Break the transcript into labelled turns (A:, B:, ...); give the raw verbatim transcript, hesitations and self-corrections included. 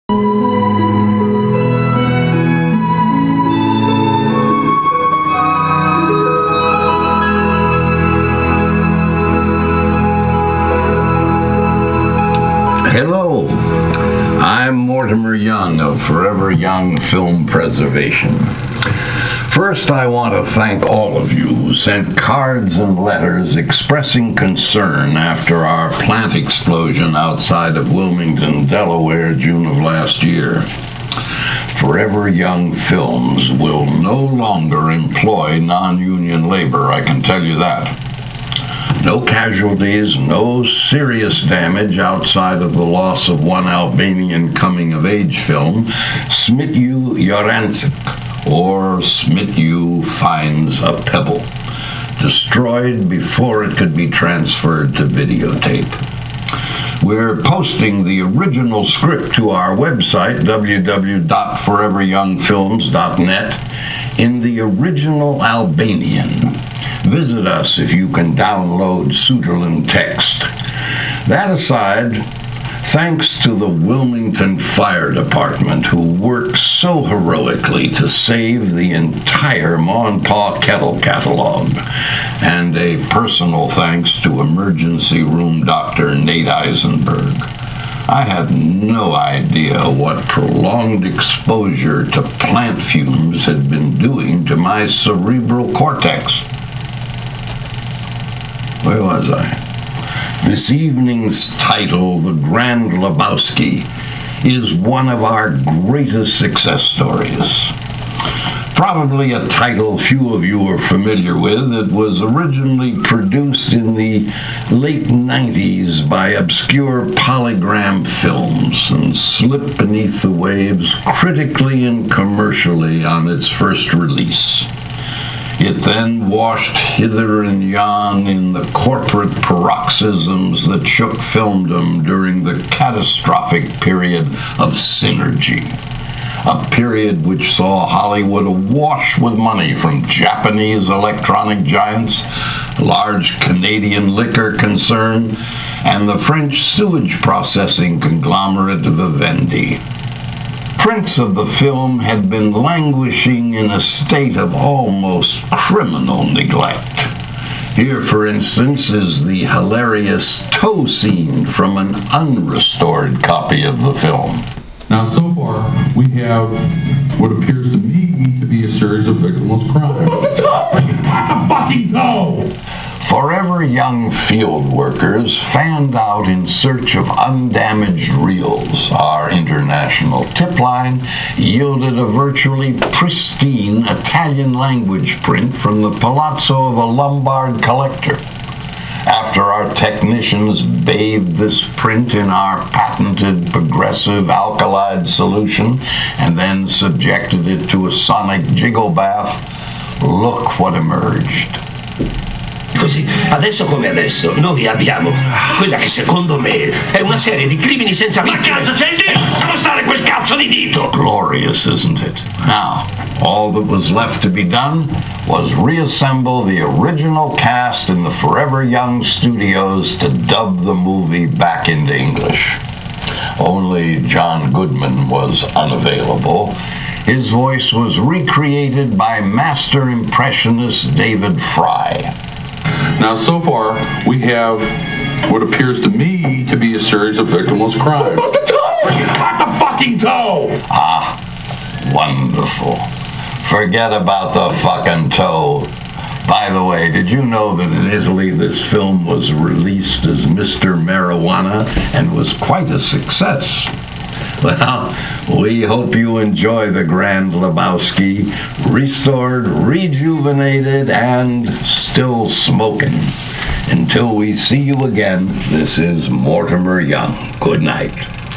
A: Hello, I'm Mortimer Young of Forever Young Film Preservation. First, I want to thank all of you who sent cards and letters expressing concern after our plant explosion outside of Wilmington, Delaware, June of last year. Forever Young Films will no longer employ non-union labor, I can tell you that. No casualties, no serious damage outside of the loss of one Albanian coming-of-age film, Smitju Jorancic, or Smitju Finds a Pebble, destroyed before it could be transferred to videotape. We're posting the original script to our website, w w w dot forever young films dot net, in the original Albanian. Visit us if you can download Suderland text. That aside, thanks to the Wilmington Fire Department, who worked so heroically to save the entire Ma and Pa Kettle catalog, and a personal thanks to emergency room doctor Nate Eisenberg. I had no idea what prolonged exposure to plant fumes had been doing to my cerebral cortex. Where was I? This evening's title, The Grand Lebowski, is one of our greatest success stories. Probably a title few of you are familiar with. It was originally produced in the late nineties by obscure Polygram Films and slipped beneath the waves critically and commercially on its first release. It then washed hither and yon in the corporate paroxysms that shook filmdom during the catastrophic period of Synergy, a period which saw Hollywood awash with money from Japanese electronic giants, large Canadian liquor concern, and the French sewage processing conglomerate Vivendi. Prints of the film had been languishing in a state of almost criminal neglect. Here, for instance, is the hilarious toe scene from an unrestored copy of the film.
B: Now, so far, we have what appears to me to be a series of victimless crimes.
C: What the toe? What the fucking toe?
A: Forever Young field workers fanned out in search of undamaged reels. Our international tip line yielded a virtually pristine Italian-language print from the palazzo of a Lombard collector. After our technicians bathed this print in our patented progressive alkalide solution and then subjected it to a sonic jiggle bath, look what emerged.
D: Così, adesso come adesso, noi abbiamo quella che secondo me è una serie di crimini senza vittime. Ma cazzo c'è il dito? Lasciamo stare quel cazzo di dito!
A: Glorious, isn't it? Now, all that was left to be done was reassemble the original cast in the Forever Young studios to dub the movie back into English. Only John Goodman was unavailable. His voice was recreated by master impressionist David Fry.
B: Now, so far, we have what appears to me to be a series of victimless crimes.
C: What the toe? What the fucking toe?
A: Ah, wonderful. Forget about the fucking toe. By the way, did you know that in Italy this film was released as Mister Marijuana and was quite a success? Well, we hope you enjoy The Grand Lebowski, restored, rejuvenated, and still smoking. Until we see you again, this is Mortimer Young. Good night.